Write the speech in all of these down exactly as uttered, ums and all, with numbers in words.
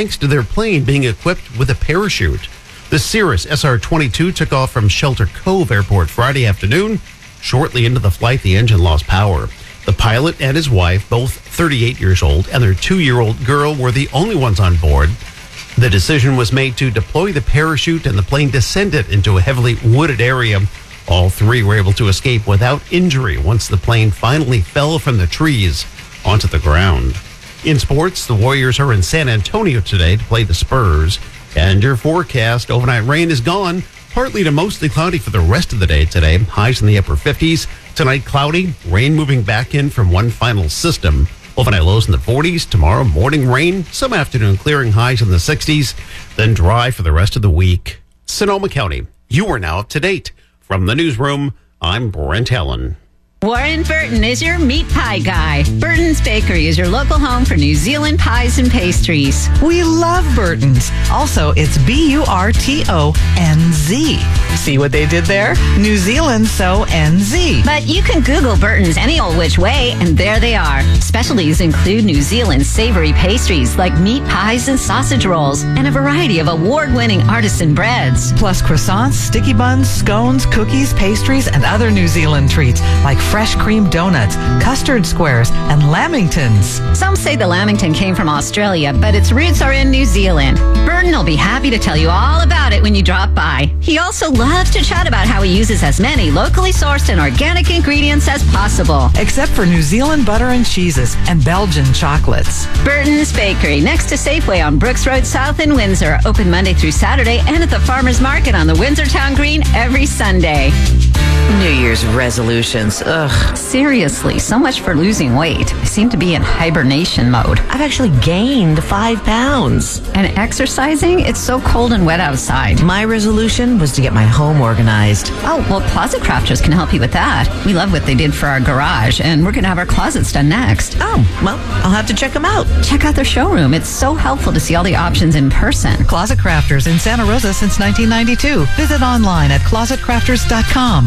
thanks to their plane being equipped with a parachute. The Cirrus S R twenty-two took off from Shelter Cove Airport Friday afternoon. Shortly into the flight, the engine lost power. The pilot and his wife, both thirty-eight years old, and their two-year-old girl were the only ones on board. The decision was made to deploy the parachute, and the plane descended into a heavily wooded area. All three were able to escape without injury once the plane finally fell from the trees onto the ground. In sports, the Warriors are in San Antonio today to play the Spurs. And your forecast, overnight rain is gone. Partly to mostly cloudy for the rest of the day today. Highs in the upper fifties. Tonight, cloudy. Rain moving back in from one final system. Overnight lows in the forties. Tomorrow, morning rain. Some afternoon clearing, highs in the sixties. Then dry for the rest of the week. Sonoma County, you are now up to date. From the newsroom, I'm Brent Allen. Warren Burton is your meat pie guy. Burton's Bakery is your local home for New Zealand pies and pastries. We love Burton's. Also, it's B U R T O N Z. See what they did there? New Zealand, so N Z. But you can Google Burton's any old which way, and there they are. Specialties include New Zealand savory pastries like meat pies and sausage rolls, and a variety of award-winning artisan breads. Plus croissants, sticky buns, scones, cookies, pastries, and other New Zealand treats like fresh cream donuts, custard squares, and lamingtons. Some say the lamington came from Australia, but its roots are in New Zealand. Burton will be happy to tell you all about it when you drop by. He also loves to chat about how he uses as many locally sourced and organic ingredients as possible. Except for New Zealand butter and cheeses and Belgian chocolates. Burton's Bakery, next to Safeway on Brooks Road South in Windsor. Open Monday through Saturday and at the Farmers Market on the Windsor Town Green every Sunday. New Year's resolutions. Ugh. Seriously, so much for losing weight. I seem to be in hibernation mode. I've actually gained five pounds. And exercising? It's so cold and wet outside. My resolution was to get my home organized. Oh, well, Closet Crafters can help you with that. We love what they did for our garage, and we're going to have our closets done next. Oh, well, I'll have to check them out. Check out their showroom. It's so helpful to see all the options in person. Closet Crafters in Santa Rosa since nineteen ninety-two. Visit online at closet crafters dot com.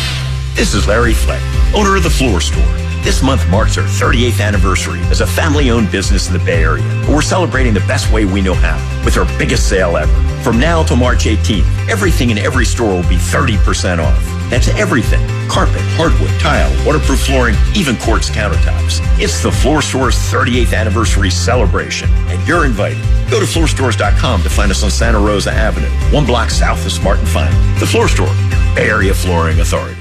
This is Larry Fleck, owner of The Floor Store. This month marks our thirty-eighth anniversary as a family-owned business in the Bay Area. But we're celebrating the best way we know how, with our biggest sale ever. From now till March eighteenth, everything in every store will be thirty percent off. That's everything. Carpet, hardwood, tile, waterproof flooring, even quartz countertops. It's The Floor Store's thirty-eighth anniversary celebration, and you're invited. Go to floor stores dot com to find us on Santa Rosa Avenue, one block south of Smart and Final. The Floor Store, Bay Area Flooring Authority.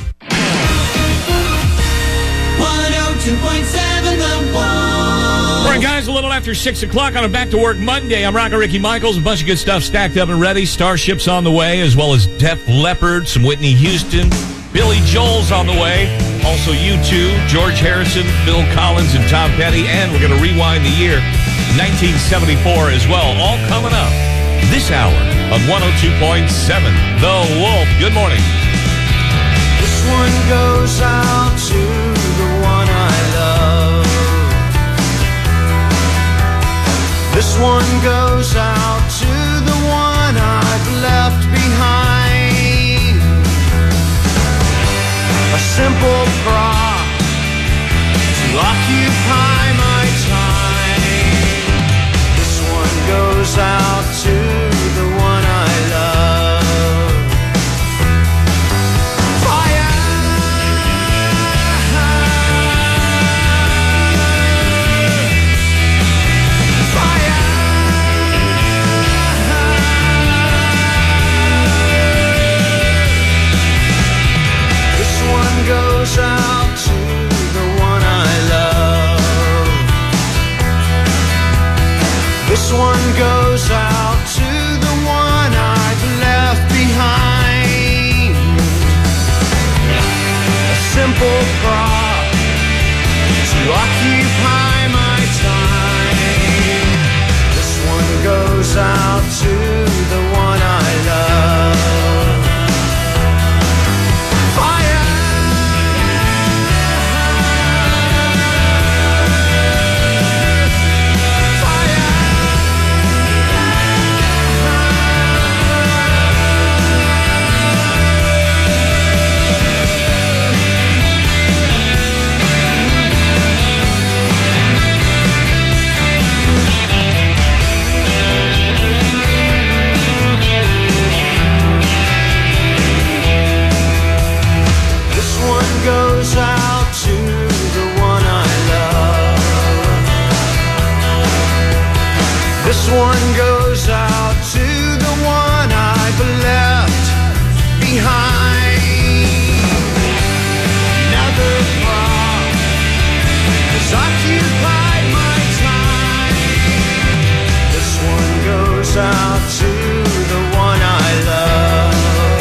one oh two point seven The One. All right, guys, a little after six o'clock on a Back to Work Monday. I'm Rocker Ricky Michaels. A bunch of good stuff stacked up and ready. Starship's on the way, as well as Def Leppard, some Whitney Houston. Billy Joel's on the way. Also U two, George Harrison, Phil Collins, and Tom Petty. And we're going to rewind the year nineteen seventy-four as well. All coming up this hour on one oh two point seven The Wolf. Good morning. This one goes out to the one I love. This one goes out to the one I've left behind. A simple prop to occupy my time. This one goes out to the one I love. Goes out to the one I love. This one goes out to the one I've left behind. A simple prop to occupy my time. This one goes out to the one I love. This one goes out to the one I've left behind. Never thought, 'cause occupied my time. This one goes out to the one I love.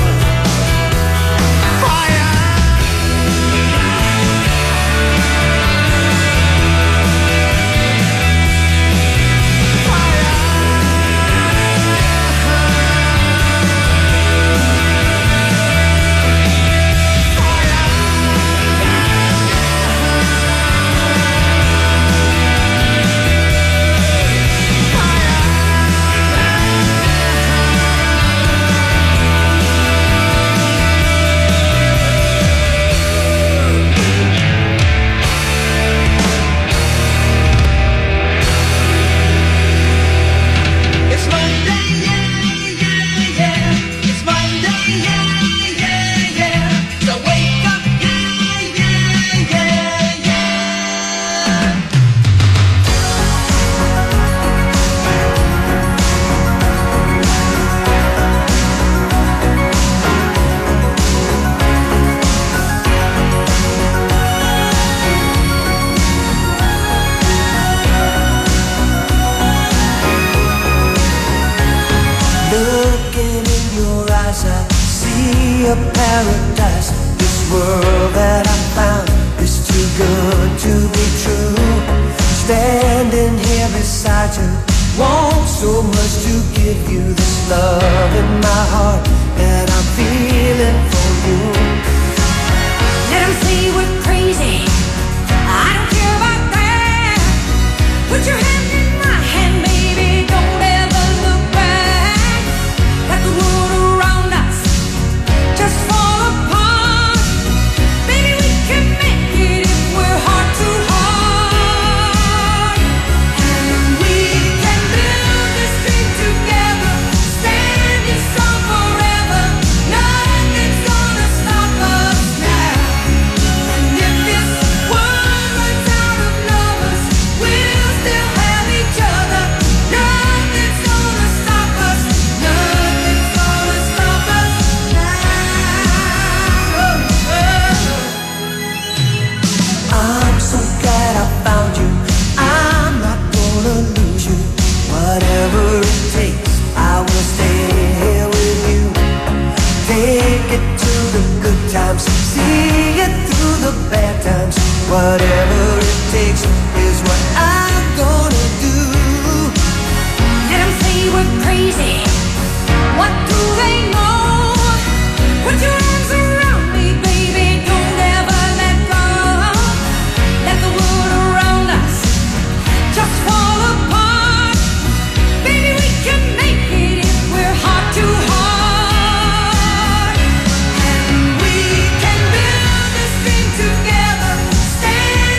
A paradise. This world that I found is too good to be true. Standing here beside you, want so much to give you this love in my heart that I'm feeling for you. Let them say we're crazy, I don't care about that. Put your hand in my hand, baby, don't ever look back. Let the world around us just fall apart. Baby, we can make it if we're heart to heart. And we can build this dream together, standing strong forever. Nothing's gonna stop us now. And if this world runs out of lovers, we'll still have each other. Nothing's gonna stop us. Nothing's gonna stop us now. I'm so glad I found you. I'm not gonna lose you. Whatever it takes, I will stay here with you. Take it to the good times, see it through the bad times. Whatever it takes is what I'm gonna do. Let them say we're crazy. What do they know? Put your arms around me, baby. Don't ever let go. Let the world around us just fall apart. Baby, we can make it if we're heart to heart. And we can build this dream together, standing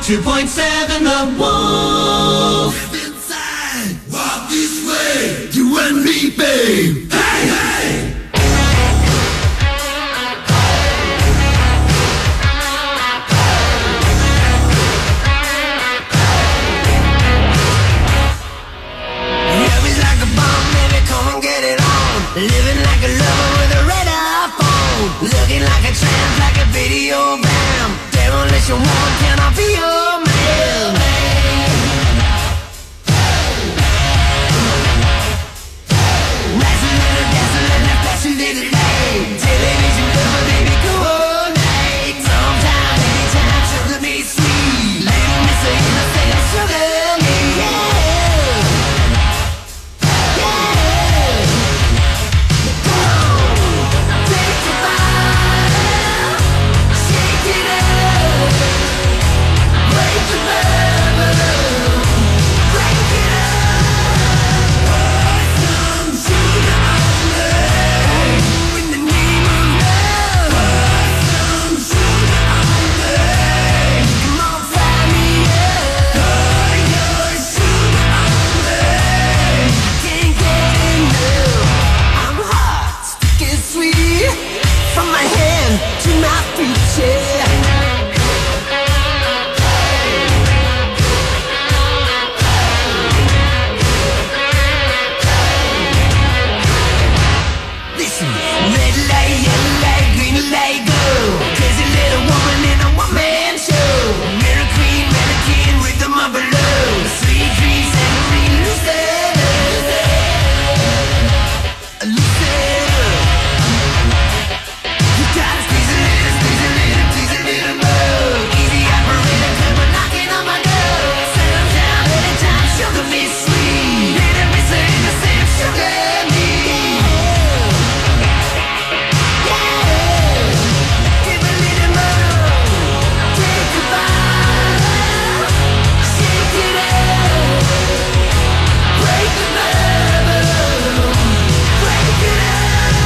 two point seven The Wolf. Step inside, walk this way, you and me, babe. Hey, hey. Living like a lover with a red iPhone. Looking like a tramp, like a video bam. Demolition woman, can I be your man? Nice a little dazzling, a flashy little lane. Television lover, baby, coordinate. Sometime, anytime, sugar me sweet. Little miss a innocent, sugar me, yeah. From my hand to my feet, yeah. Listen, red light, yellow light, green light, go. Crazy little woman in a one-man show. Mirror queen, mannequin, rhythm of a love. Sweet dreams, and lucid, lucid, lucid. Gotta squeeze a little, squeeze a little, squeeze a little more. Easy operator, come on knocking on my door. Settle down, anytime, sugar me sweet. Little miss a innocent, sugar me. Yeah, give a little more. Take a bite, shake it up. Break the bubble, break it up.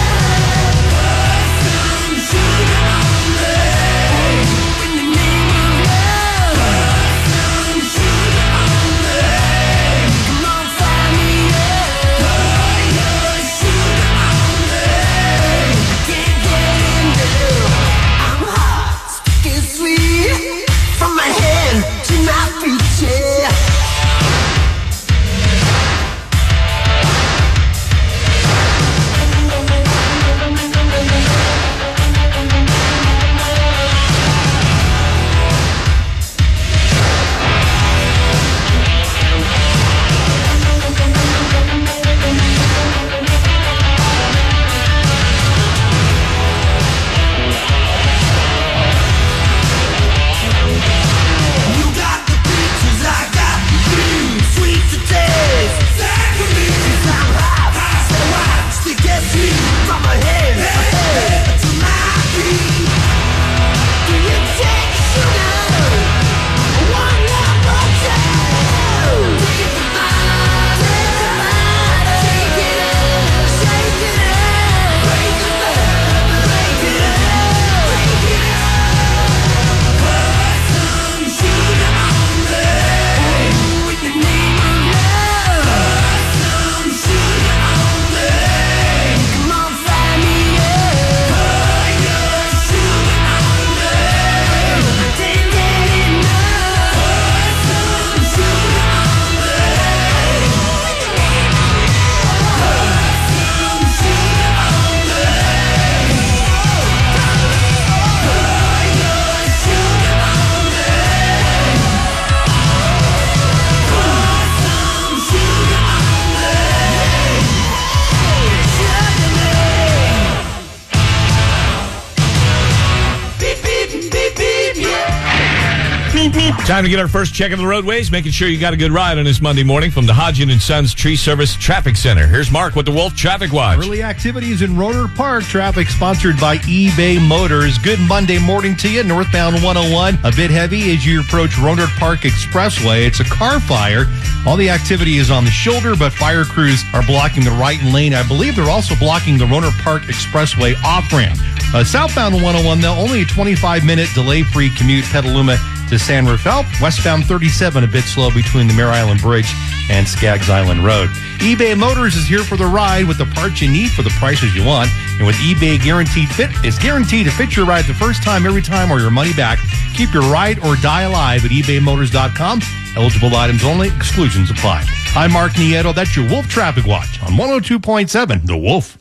From my hand to my feet, yeah. Time to get our first check of the roadways, making sure you got a good ride on this Monday morning from the Hodgin and Sons Tree Service Traffic Center. Here's Mark with the Wolf Traffic Watch. Early activities in Rohnert Park. Traffic sponsored by eBay Motors. Good Monday morning to you. Northbound one oh one. A bit heavy as you approach Rohnert Park Expressway. It's a car fire. All the activity is on the shoulder, but fire crews are blocking the right lane. I believe they're also blocking the Rohnert Park Expressway off-ramp. Uh, southbound one oh one, though, only a twenty-five minute delay-free commute, Petaluma to San Rafael. Westbound thirty-seven a bit slow between the Mare Island Bridge and Skaggs Island Road. eBay Motors is here for the ride with the parts you need for the prices you want. And with eBay Guaranteed Fit, it's guaranteed to fit your ride the first time, every time, or your money back. Keep your ride or die alive at ebay motors dot com. Eligible items only. Exclusions apply. I'm Mark Nieto. That's your Wolf Traffic Watch on one oh two point seven The Wolf.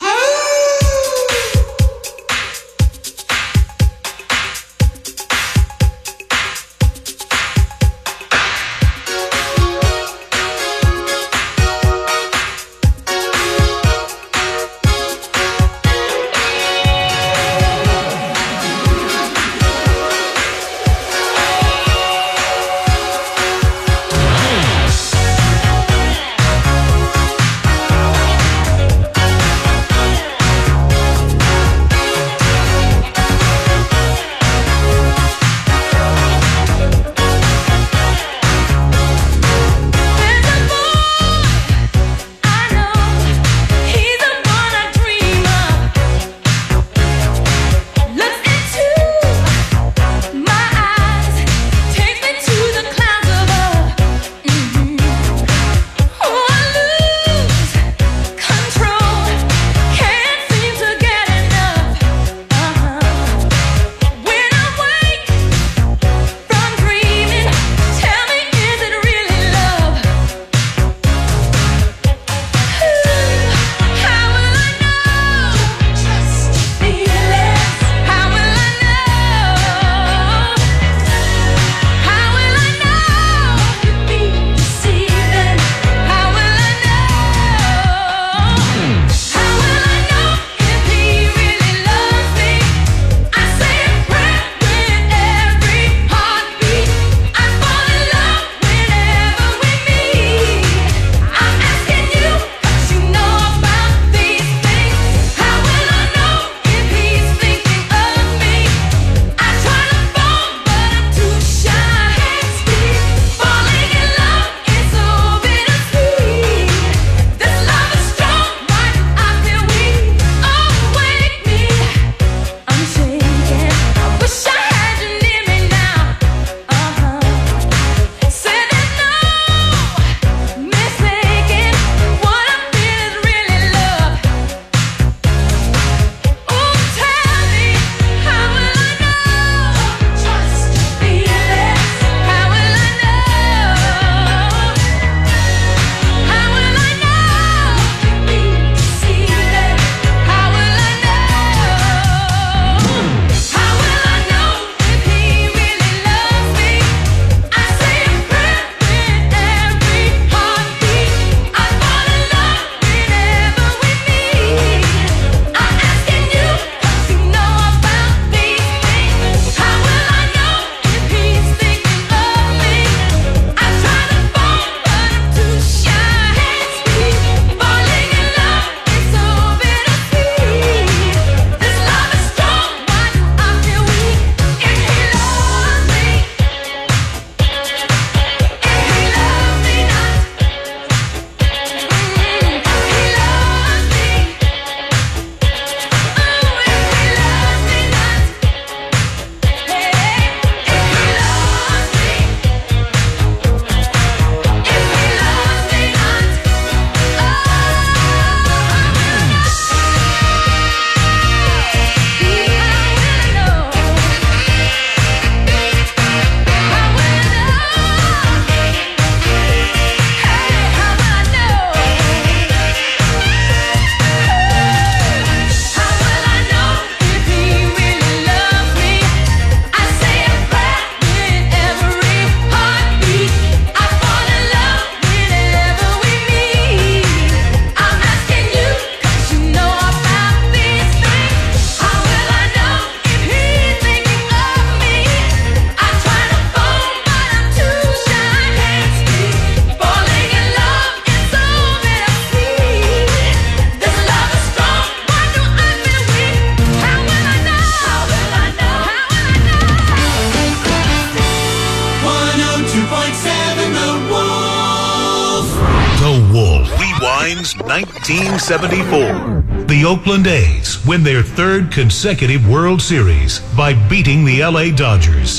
Rewinds nineteen seventy-four. The Oakland A's win their third consecutive World Series by beating the L A Dodgers.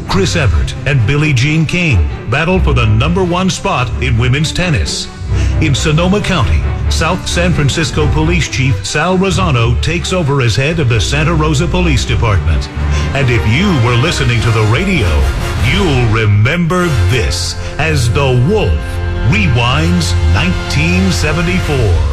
Chris Evert and Billie Jean King battle for the number one spot in women's tennis. In Sonoma County, South San Francisco Police Chief Sal Rosano takes over as head of the Santa Rosa Police Department. And if you were listening to the radio, you'll remember this as The Wolf rewinds nineteen seventy-four.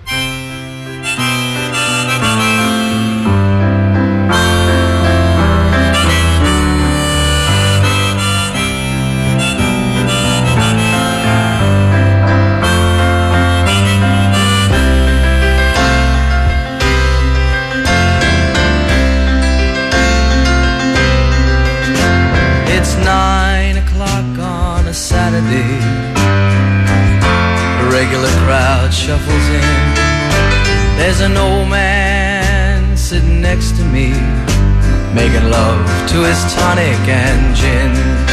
Shuffles in. There's an old man sitting next to me, making love to his tonic and gin.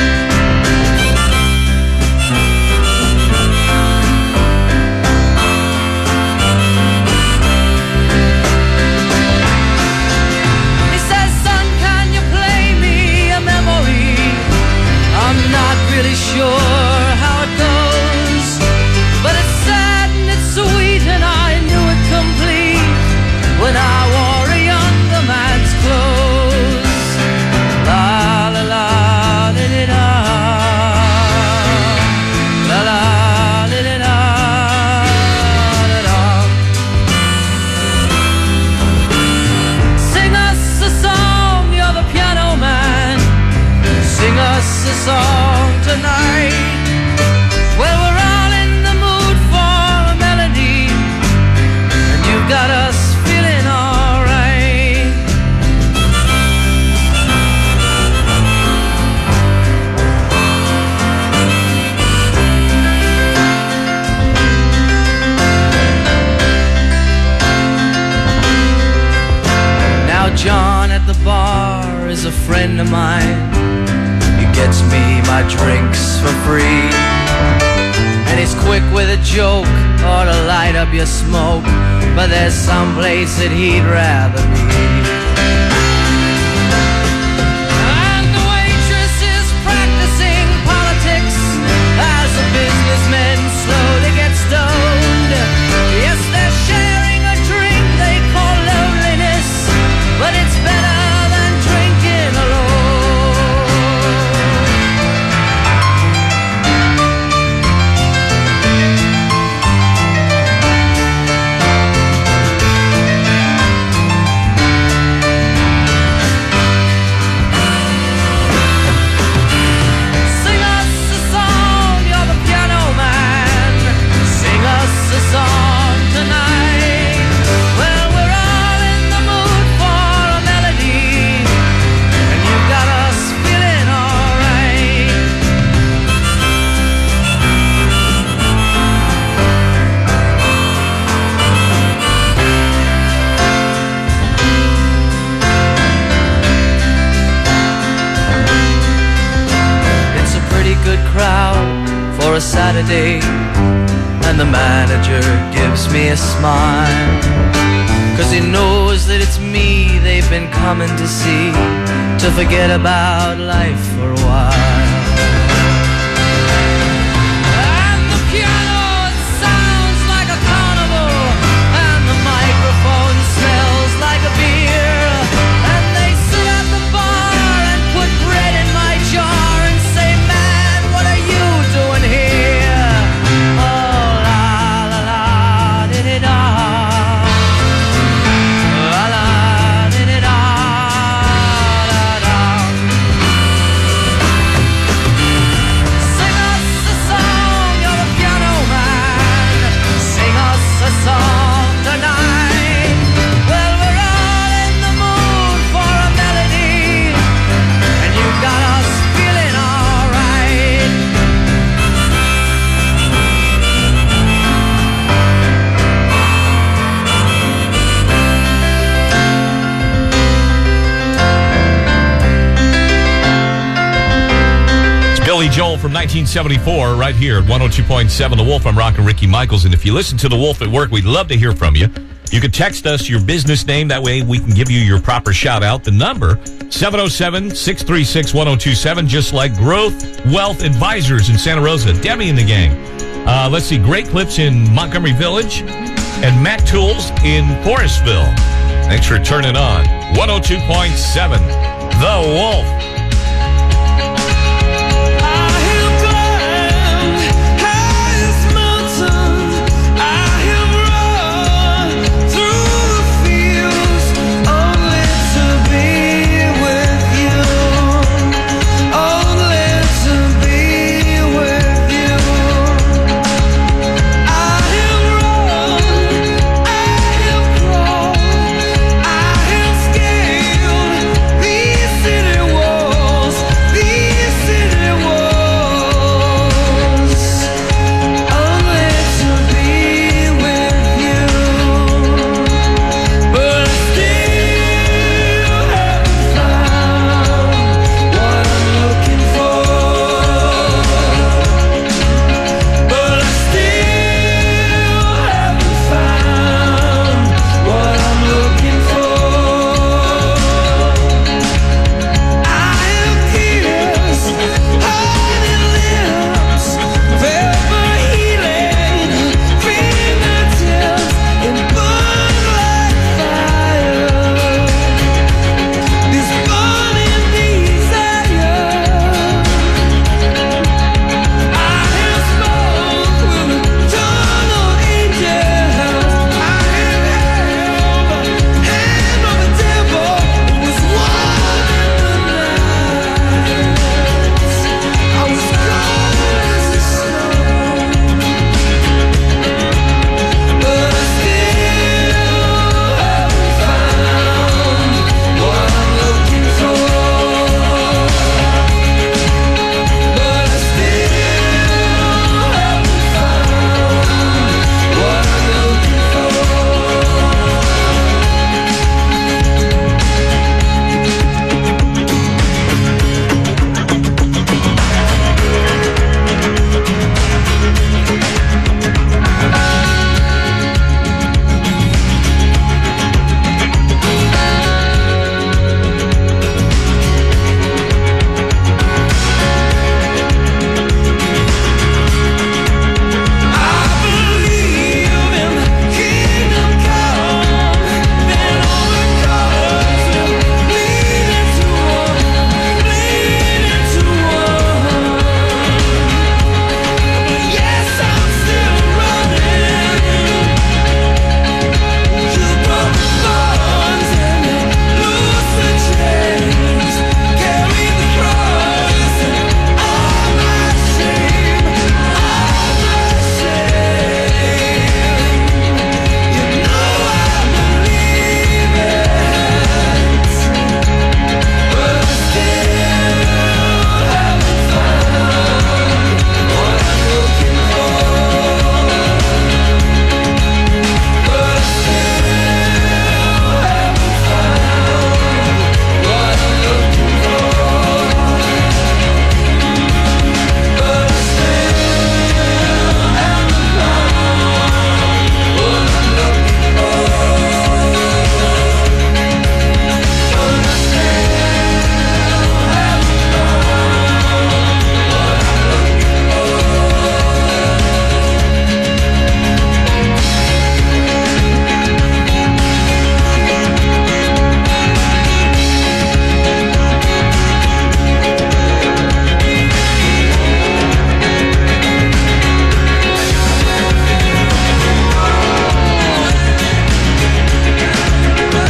He says, son, can you play me a memory? I'm not really sure how it goes, but it's sad, sweet, and I knew it complete when I wore a younger man's clothes. La la la li li da, la la li li da, da da. Sing us a song, you're the piano man. Sing us a song tonight. Well, we're got us feeling all right. Now John at the bar is a friend of mine. He gets me my drinks for free, and he's quick with a joke or to light up your smoke, but there's some place that he'd rather be. And the waitress is practicing politics as the businessmen slowly get stoned. Yes, they're sharing a drink they call loneliness, but it's better than drinking alone. For a Saturday, and the manager gives me a smile, 'cause he knows that it's me they've been coming to see, to forget about life for a while. And the piano, it sounds like a carnival, and the microphone smells like a beer, and they sit at the bar and put bread in my jar and say, man, what are you doing here? Oh, la la la, did it all. La la, did it all, da da. Sing us a song, you're the piano man. Sing us a song tonight. Well, we're all in the mood for a melody, and you got us feeling all right. It's Billy Joel from nineteen seventy-four right here at one oh two point seven The Wolf. I'm rocking Ricky Michaels. And if you listen to The Wolf at work, we'd love to hear from you. You can text us your business name. That way we can give you your proper shout out. The number, seven oh seven, six three six, one oh two seven, just like Growth Wealth Advisors in Santa Rosa. Debbie and the gang. Uh, let's see, Great Clips in Montgomery Village and Mac Tools in Forestville. Thanks for turning on. one oh two point seven, The Wolf.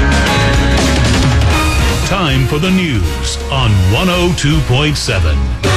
For the news on one oh two point seven.